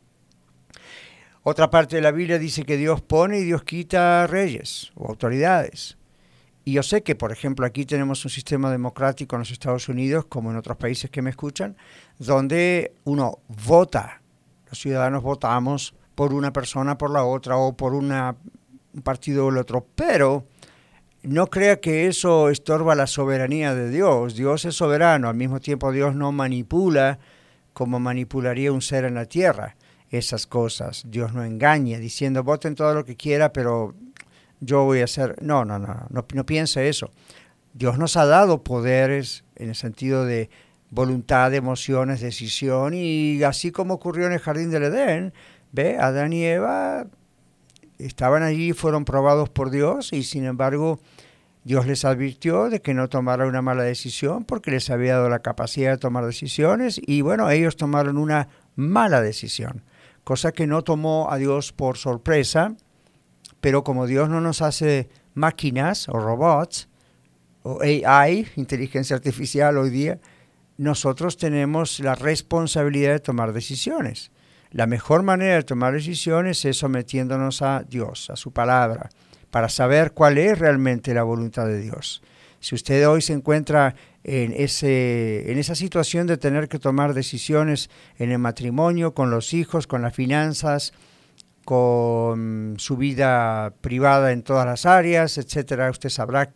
Otra parte de la Biblia dice que Dios pone y Dios quita reyes o autoridades. Y yo sé que, por ejemplo, aquí tenemos un sistema democrático en los Estados Unidos, como en otros países que me escuchan, donde uno vota, los ciudadanos votamos por una persona, por la otra, o por un partido o el otro, pero no crea que eso estorba la soberanía de Dios. Dios es soberano, al mismo tiempo Dios no manipula como manipularía un ser en la tierra esas cosas. Dios no engaña diciendo voten todo lo que quiera, pero yo voy a hacer... No piense eso. Dios nos ha dado poderes en el sentido de voluntad, emociones, decisión, y así como ocurrió en el Jardín del Edén, Adán y Eva estaban allí, fueron probados por Dios, y sin embargo Dios les advirtió de que no tomaran una mala decisión porque les había dado la capacidad de tomar decisiones, y bueno, ellos tomaron una mala decisión, cosa que no tomó a Dios por sorpresa, pero como Dios no nos hace máquinas o robots o AI, inteligencia artificial hoy día, nosotros tenemos la responsabilidad de tomar decisiones. La mejor manera de tomar decisiones es sometiéndonos a Dios, a su palabra, para saber cuál es realmente la voluntad de Dios. Si usted hoy se encuentra en esa situación de tener que tomar decisiones en el matrimonio, con los hijos, con las finanzas, con su vida privada en todas las áreas, etcétera, usted sabrá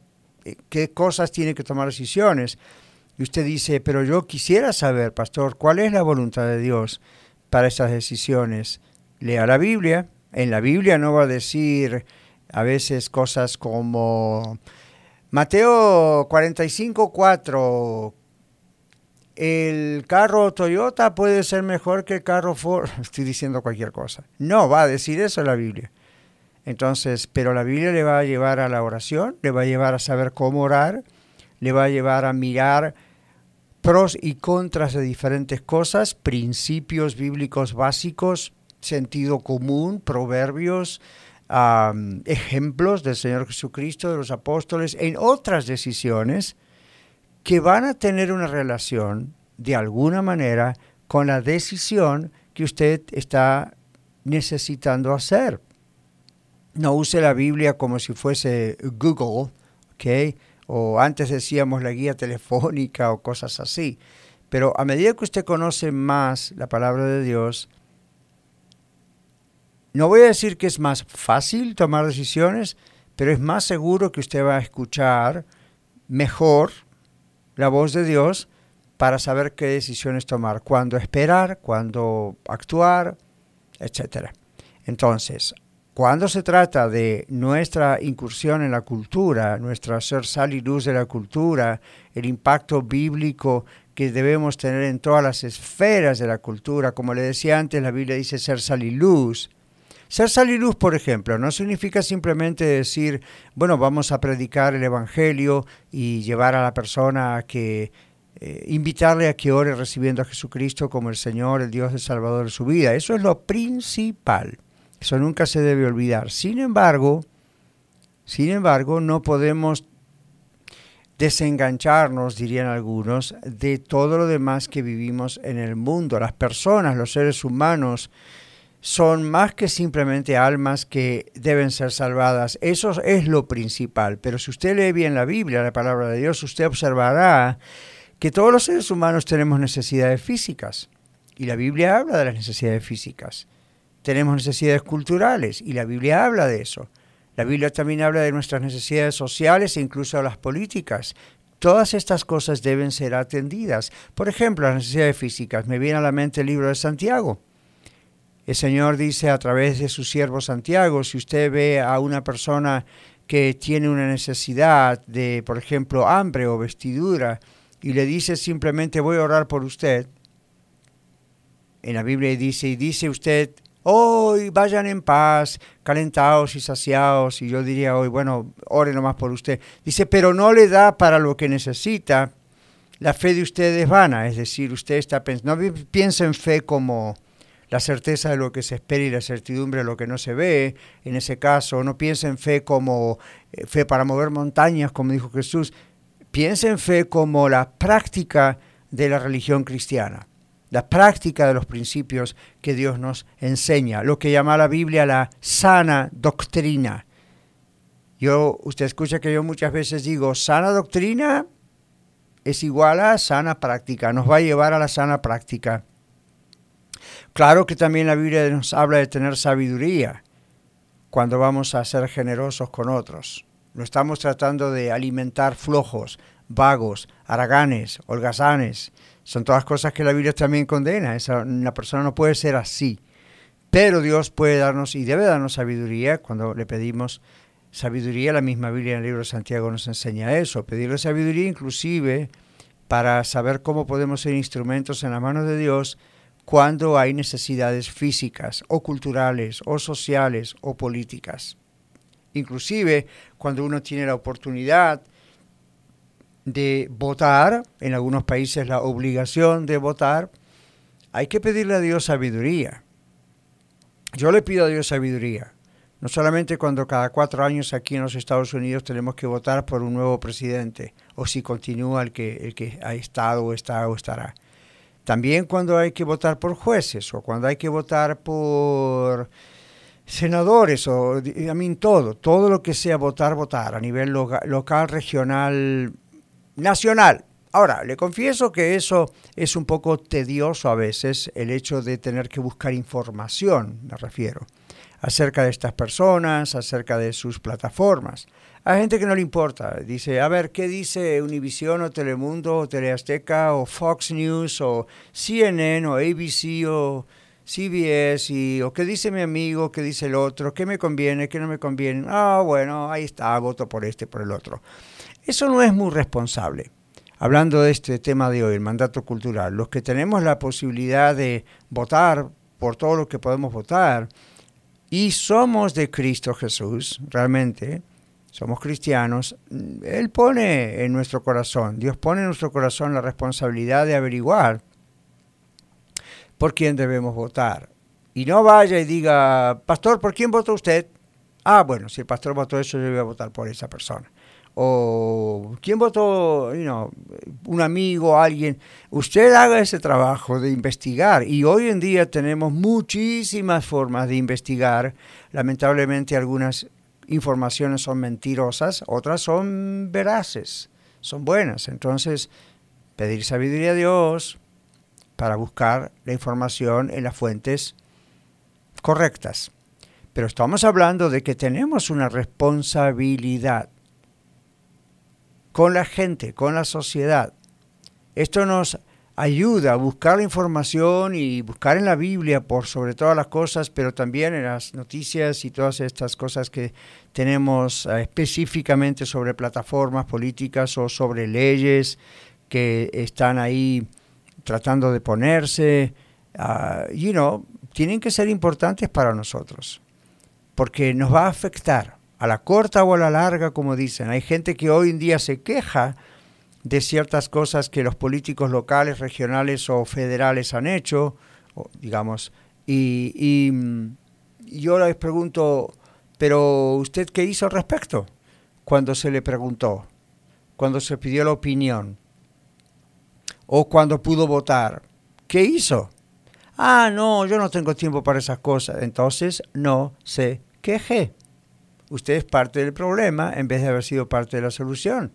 qué cosas tiene que tomar decisiones. Y usted dice, pero yo quisiera saber, pastor, ¿cuál es la voluntad de Dios para estas decisiones? Lea la Biblia. En la Biblia no va a decir a veces cosas como Mateo 45:4, el carro Toyota puede ser mejor que el carro Ford. Estoy diciendo cualquier cosa. No va a decir eso la Biblia. Entonces, pero la Biblia le va a llevar a la oración, le va a llevar a saber cómo orar, le va a llevar a mirar pros y contras de diferentes cosas, principios bíblicos básicos, sentido común, proverbios, ejemplos del Señor Jesucristo, de los apóstoles, en otras decisiones que van a tener una relación, de alguna manera, con la decisión que usted está necesitando hacer. No use la Biblia como si fuese Google, ¿ok? O antes decíamos la guía telefónica o cosas así. Pero a medida que usted conoce más la palabra de Dios, no voy a decir que es más fácil tomar decisiones, pero es más seguro que usted va a escuchar mejor la voz de Dios para saber qué decisiones tomar, cuándo esperar, cuándo actuar, etc. Entonces, cuando se trata de nuestra incursión en la cultura, nuestra ser sal y luz de la cultura, el impacto bíblico que debemos tener en todas las esferas de la cultura, como le decía antes, la Biblia dice ser sal y luz. Ser sal y luz, por ejemplo, no significa simplemente decir, bueno, vamos a predicar el Evangelio y llevar a la persona a que, invitarle a que ore recibiendo a Jesucristo como el Señor, el Dios, el Salvador de su vida. Eso es lo principal. Eso nunca se debe olvidar. Sin embargo, no podemos desengancharnos, dirían algunos, de todo lo demás que vivimos en el mundo. Las personas, los seres humanos, son más que simplemente almas que deben ser salvadas. Eso es lo principal. Pero si usted lee bien la Biblia, la palabra de Dios, usted observará que todos los seres humanos tenemos necesidades físicas. Y la Biblia habla de las necesidades físicas. Tenemos necesidades culturales y la Biblia habla de eso. La Biblia también habla de nuestras necesidades sociales e incluso de las políticas. Todas estas cosas deben ser atendidas. Por ejemplo, las necesidades físicas. Me viene a la mente el libro de Santiago. El Señor dice a través de su siervo Santiago, si usted ve a una persona que tiene una necesidad de, por ejemplo, hambre o vestidura, y le dice simplemente voy a orar por usted, en la Biblia dice usted, hoy vayan en paz, calentados y saciados, y yo diría hoy, bueno, ore nomás por usted. Dice, pero no le da para lo que necesita, la fe de usted es vana, es decir, usted está pensando, no piensa en fe como la certeza de lo que se espera y la certidumbre de lo que no se ve. En ese caso, no piensa en fe como fe para mover montañas, como dijo Jesús. Piensa en fe como la práctica de la religión cristiana, la práctica de los principios que Dios nos enseña, lo que llama la Biblia la sana doctrina. Usted escucha que yo muchas veces digo, sana doctrina es igual a sana práctica, nos va a llevar a la sana práctica. Claro que también la Biblia nos habla de tener sabiduría cuando vamos a ser generosos con otros. No estamos tratando de alimentar flojos, vagos, haraganes, holgazanes. Son todas cosas que la Biblia también condena. Una persona no puede ser así. Pero Dios puede darnos y debe darnos sabiduría cuando le pedimos sabiduría. La misma Biblia en el libro de Santiago nos enseña eso. Pedirle sabiduría inclusive para saber cómo podemos ser instrumentos en las manos de Dios cuando hay necesidades físicas o culturales o sociales o políticas. Inclusive cuando uno tiene la oportunidad de votar, en algunos países la obligación de votar, hay que pedirle a Dios sabiduría. Yo le pido a Dios sabiduría, no solamente cuando cada 4 años aquí en los Estados Unidos tenemos que votar por un nuevo presidente, o si continúa el que ha estado o está o estará. También cuando hay que votar por jueces o cuando hay que votar por senadores o todo lo que sea votar a nivel local, regional, nacional. Ahora, le confieso que eso es un poco tedioso a veces, el hecho de tener que buscar información, me refiero, acerca de estas personas, acerca de sus plataformas. Hay gente que no le importa, dice, a ver, ¿qué dice Univisión o Telemundo o Teleazteca o Fox News o CNN o ABC o CBS o qué dice mi amigo, qué dice el otro, qué me conviene, qué no me conviene? Ah, bueno, ahí está, voto por este, por el otro. Eso no es muy responsable. Hablando de este tema de hoy, el mandato cultural, los que tenemos la posibilidad de votar por todo lo que podemos votar y somos de Cristo Jesús, realmente, somos cristianos, Él pone en nuestro corazón, Dios pone en nuestro corazón la responsabilidad de averiguar por quién debemos votar. Y no vaya y diga, pastor, ¿por quién votó usted? Ah, bueno, si el pastor votó eso, yo voy a votar por esa persona. O ¿quién votó? Un amigo, alguien. Usted haga ese trabajo de investigar. Y hoy en día tenemos muchísimas formas de investigar. Lamentablemente algunas informaciones son mentirosas, otras son veraces, son buenas. Entonces, pedir sabiduría a Dios para buscar la información en las fuentes correctas. Pero estamos hablando de que tenemos una responsabilidad con la gente, con la sociedad. Esto nos ayuda a buscar la información y buscar en la Biblia por sobre todas las cosas, pero también en las noticias y todas estas cosas que tenemos específicamente sobre plataformas políticas o sobre leyes que están ahí tratando de ponerse, tienen que ser importantes para nosotros, porque nos va a afectar a la corta o a la larga, como dicen. Hay gente que hoy en día se queja de ciertas cosas que los políticos locales, regionales o federales han hecho, digamos, y yo les pregunto, ¿pero usted qué hizo al respecto? Cuando se le preguntó, cuando se pidió la opinión, o cuando pudo votar, ¿qué hizo? Ah, no, yo no tengo tiempo para esas cosas. Entonces, no se queje. Usted es parte del problema en vez de haber sido parte de la solución.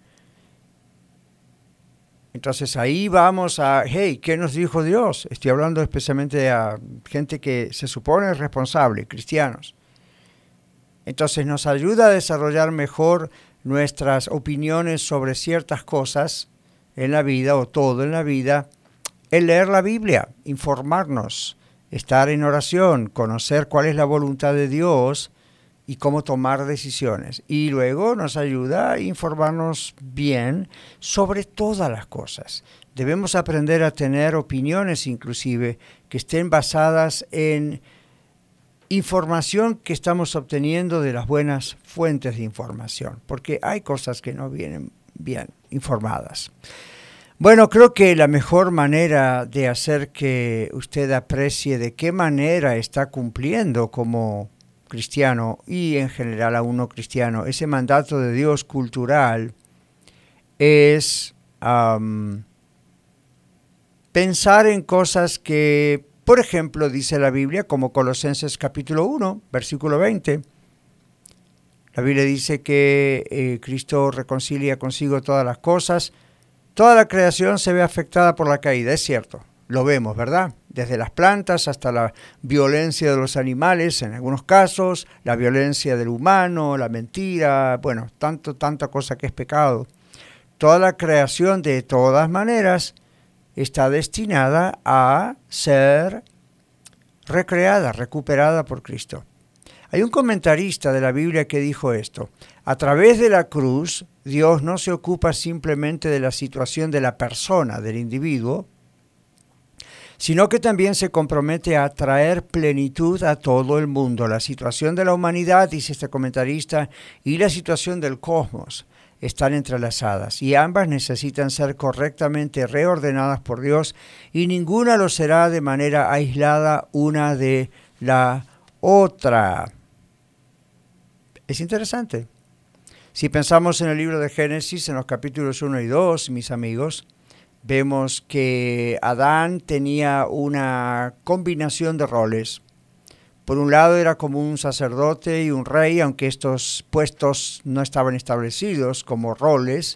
Entonces ahí vamos a, hey, ¿qué nos dijo Dios? Estoy hablando especialmente a gente que se supone responsable, cristianos. Entonces nos ayuda a desarrollar mejor nuestras opiniones sobre ciertas cosas en la vida o todo en la vida, el leer la Biblia, informarnos, estar en oración, conocer cuál es la voluntad de Dios y cómo tomar decisiones. Y luego nos ayuda a informarnos bien sobre todas las cosas. Debemos aprender a tener opiniones inclusive que estén basadas en información que estamos obteniendo de las buenas fuentes de información, porque hay cosas que no vienen bien informadas. Bueno, creo que la mejor manera de hacer que usted aprecie de qué manera está cumpliendo como cristiano y en general a uno cristiano ese mandato de Dios cultural es pensar en cosas que, por ejemplo, dice la Biblia, como Colosenses capítulo 1, versículo 20. La Biblia dice que Cristo reconcilia consigo todas las cosas. Toda la creación se ve afectada por la caída, es cierto, lo vemos, ¿verdad? Desde las plantas hasta la violencia de los animales, en algunos casos, la violencia del humano, la mentira, bueno, tanta cosa que es pecado. Toda la creación, de todas maneras, está destinada a ser recreada, recuperada por Cristo. Hay un comentarista de la Biblia que dijo esto: a través de la cruz, Dios no se ocupa simplemente de la situación de la persona, del individuo, sino que también se compromete a traer plenitud a todo el mundo. La situación de la humanidad, dice este comentarista, y la situación del cosmos están entrelazadas y ambas necesitan ser correctamente reordenadas por Dios y ninguna lo será de manera aislada una de la otra. Es interesante. Si pensamos en el libro de Génesis, en los capítulos 1 y 2, mis amigos, vemos que Adán tenía una combinación de roles. Por un lado era como un sacerdote y un rey, aunque estos puestos no estaban establecidos como roles.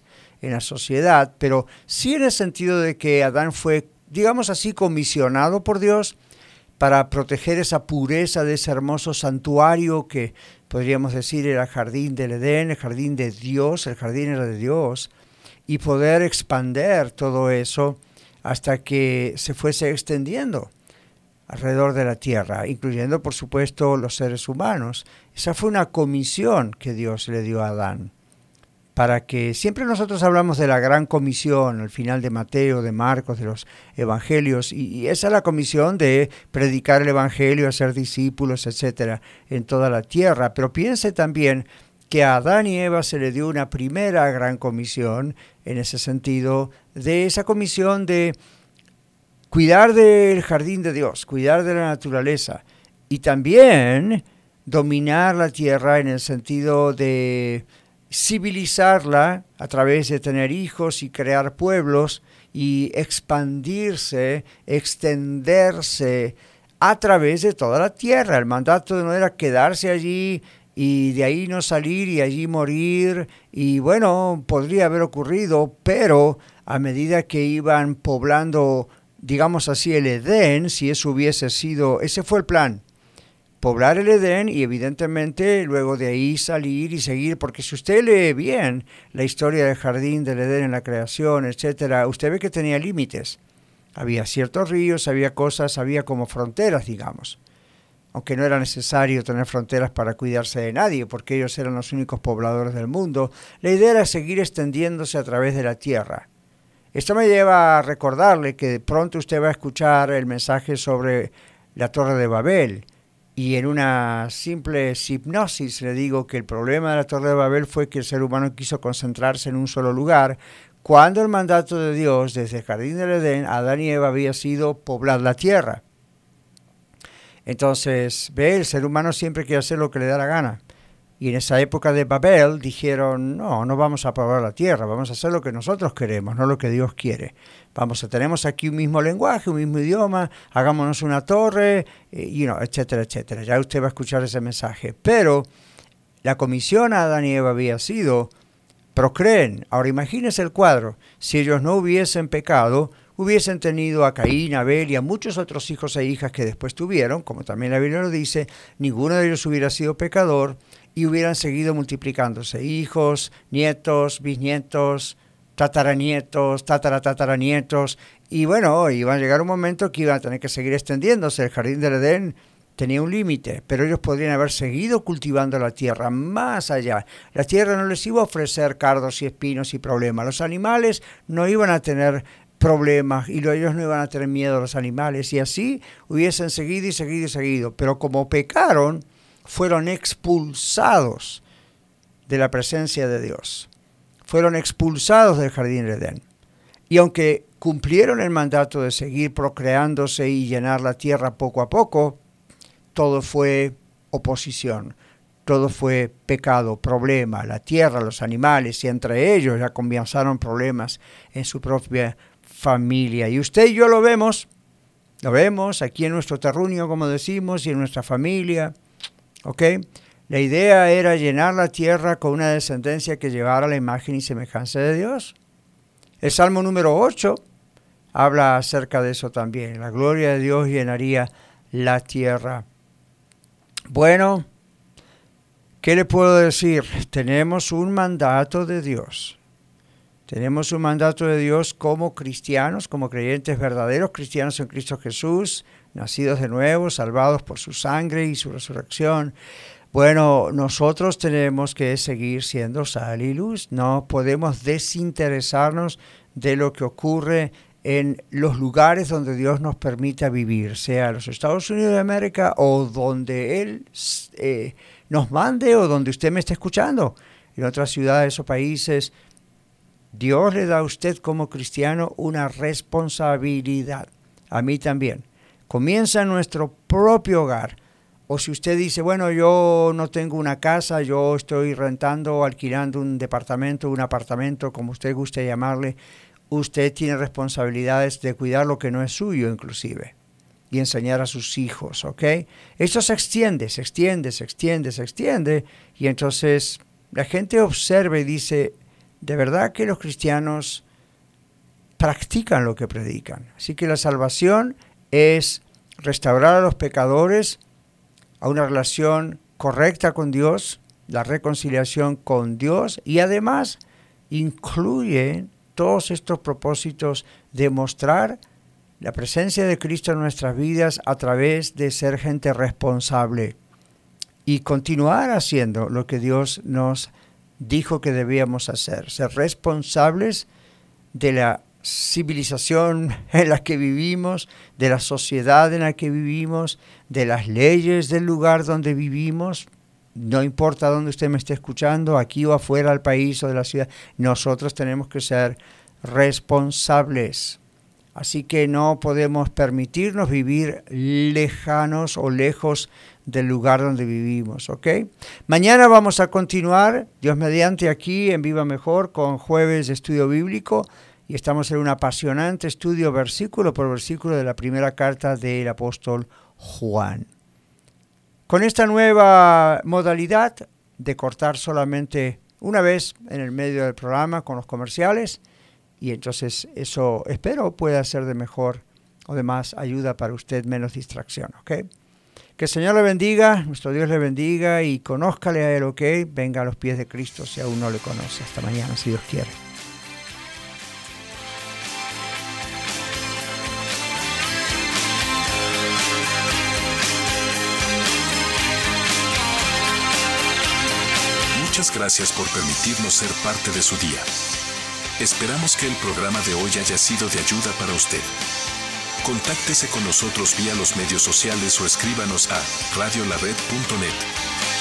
en la sociedad, pero sí en el sentido de que Adán fue, digamos así, comisionado por Dios para proteger esa pureza de ese hermoso santuario que podríamos decir era el jardín del Edén, el jardín de Dios, el jardín era de Dios, y poder expander todo eso hasta que se fuese extendiendo alrededor de la tierra, incluyendo por supuesto los seres humanos. Esa fue una comisión que Dios le dio a Adán, para que siempre nosotros hablamos de la gran comisión al final de Mateo, de Marcos, de los evangelios, y esa es la comisión de predicar el evangelio, hacer discípulos, etcétera, en toda la tierra. Pero piense también que a Adán y Eva se le dio una primera gran comisión, en ese sentido, de esa comisión de cuidar del jardín de Dios, cuidar de la naturaleza, y también dominar la tierra en el sentido de civilizarla a través de tener hijos y crear pueblos y expandirse, extenderse a través de toda la tierra. El mandato no era quedarse allí y de ahí no salir y allí morir, y bueno, podría haber ocurrido, pero a medida que iban poblando, digamos así, el Edén, si eso hubiese sido, ese fue el plan, poblar el Edén y evidentemente luego de ahí salir y seguir, porque si usted lee bien la historia del jardín del Edén en la creación, etcétera, usted ve que tenía límites. Había ciertos ríos, había cosas, había como fronteras, digamos. Aunque no era necesario tener fronteras para cuidarse de nadie, porque ellos eran los únicos pobladores del mundo, la idea era seguir extendiéndose a través de la tierra. Esto me lleva a recordarle que de pronto usted va a escuchar el mensaje sobre la Torre de Babel, y en una simple hipnosis le digo que el problema de la Torre de Babel fue que el ser humano quiso concentrarse en un solo lugar, cuando el mandato de Dios desde el jardín del Edén a Adán y Eva había sido poblar la tierra. Entonces, ve, el ser humano siempre quiere hacer lo que le da la gana. Y en esa época de Babel dijeron, no vamos a poblar la tierra, vamos a hacer lo que nosotros queremos, no lo que Dios quiere. Tenemos aquí un mismo lenguaje, un mismo idioma, hagámonos una torre, etcétera, etcétera. Ya usted va a escuchar ese mensaje. Pero la comisión a Adán y Eva había sido, procreen. Ahora imagínense el cuadro, si ellos no hubiesen pecado, hubiesen tenido a Caín, a Abel y a muchos otros hijos e hijas que después tuvieron, como también la Biblia lo dice, ninguno de ellos hubiera sido pecador y hubieran seguido multiplicándose, hijos, nietos, bisnietos, tataranietos, tataranietos, y bueno, iban a llegar un momento que iban a tener que seguir extendiéndose. El jardín del Edén tenía un límite, pero ellos podrían haber seguido cultivando la tierra más allá. La tierra no les iba a ofrecer cardos y espinos y problemas. Los animales no iban a tener problemas y ellos no iban a tener miedo a los animales, y así hubiesen seguido y seguido y seguido. Pero como pecaron, fueron expulsados de la presencia de Dios. Fueron expulsados del jardín del Edén. Y aunque cumplieron el mandato de seguir procreándose y llenar la tierra poco a poco, todo fue oposición, todo fue pecado, problema. La tierra, los animales, y entre ellos ya comenzaron problemas en su propia familia. Y usted y yo lo vemos aquí en nuestro terruño, como decimos, y en nuestra familia. ¿Ok? La idea era llenar la tierra con una descendencia que llevara la imagen y semejanza de Dios. El Salmo número 8 habla acerca de eso también. La gloria de Dios llenaría la tierra. Bueno, ¿qué le puedo decir? Tenemos un mandato de Dios. Tenemos un mandato de Dios como cristianos, como creyentes verdaderos, cristianos en Cristo Jesús, nacidos de nuevo, salvados por su sangre y su resurrección. Bueno, nosotros tenemos que seguir siendo sal y luz. No podemos desinteresarnos de lo que ocurre en los lugares donde Dios nos permita vivir, sea los Estados Unidos de América o donde Él nos mande o donde usted me esté escuchando, en otras ciudades o países. Dios le da a usted como cristiano una responsabilidad, a mí también. Comienza en nuestro propio hogar. O si usted dice, bueno, yo no tengo una casa, yo estoy rentando o alquilando un departamento, un apartamento, como usted guste llamarle, usted tiene responsabilidades de cuidar lo que no es suyo inclusive y enseñar a sus hijos, ¿ok? Esto se extiende y entonces la gente observa y dice, de verdad que los cristianos practican lo que predican. Así que la salvación es restaurar a los pecadores a una relación correcta con Dios, la reconciliación con Dios, y además incluye todos estos propósitos de mostrar la presencia de Cristo en nuestras vidas a través de ser gente responsable y continuar haciendo lo que Dios nos dijo que debíamos hacer, ser responsables de la civilización en la que vivimos, de la sociedad en la que vivimos, de las leyes del lugar donde vivimos. No importa dónde usted me esté escuchando, aquí o afuera del país o de la ciudad, nosotros tenemos que ser responsables. Así que no podemos permitirnos vivir lejanos o lejos del lugar donde vivimos, ¿ok? Mañana vamos a continuar, Dios mediante, aquí en Viva Mejor con Jueves de Estudio Bíblico. Y estamos en un apasionante estudio versículo por versículo de la primera carta del apóstol Juan. Con esta nueva modalidad de cortar solamente una vez en el medio del programa con los comerciales, y entonces eso espero pueda ser de mejor o de más ayuda para usted, menos distracción, ¿ok? Que el Señor le bendiga, nuestro Dios le bendiga y conózcale a Él, ¿ok? Venga a los pies de Cristo si aún no le conoce. Hasta mañana, si Dios quiere. Muchas gracias por permitirnos ser parte de su día. Esperamos que el programa de hoy haya sido de ayuda para usted. Contáctese con nosotros vía los medios sociales o escríbanos a radiolared.net.